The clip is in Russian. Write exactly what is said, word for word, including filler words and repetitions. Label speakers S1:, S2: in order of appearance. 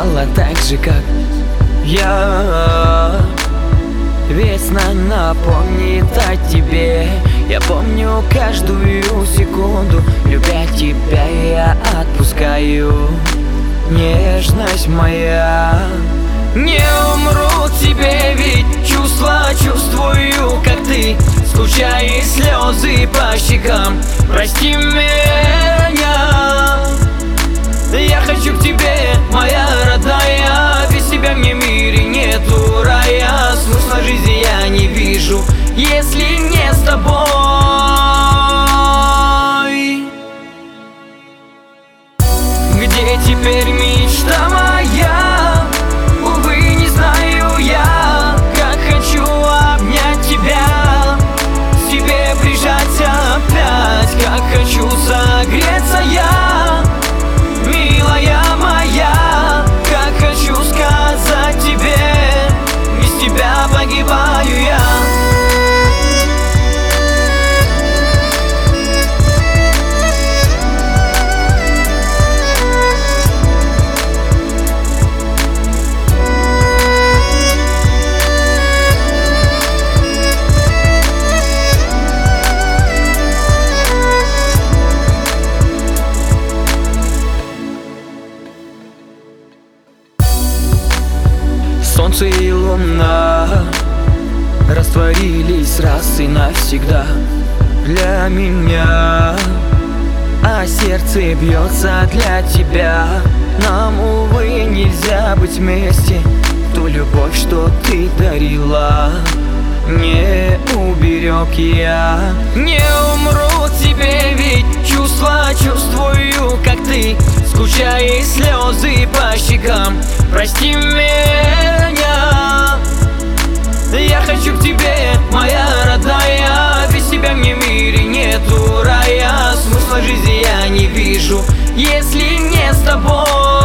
S1: стала так же, как я. Весна напомнит о тебе. Я помню каждую секунду. Любя тебя, я отпускаю. Нежность моя. Не умру тебе, ведь чувства чувствую, как ты. Скучая, слезы по щекам. Прости меня. Я хочу к тебе, моя родная. Без тебя мне в мире нету рая. Смысла жизни я не вижу, если не с тобой. Где теперь мечта моя? Увы, не знаю я. Как хочу обнять тебя, к себе прижать опять. Как хочу согреться я, милая моя. Как хочу сказать тебе, без тебя погибаю я. Солнце и луна растворились раз и навсегда для меня, а сердце бьется для тебя. Нам, увы, нельзя быть вместе. Ту любовь, что ты дарила, не уберег я. Не умру тебе, ведь чувства чувствую, как ты. Скучая, слезы по щекам. Прости меня. Я хочу к тебе, моя родная. Без тебя мне в мире нету рая. Смысла жизни я не вижу, если не с тобой.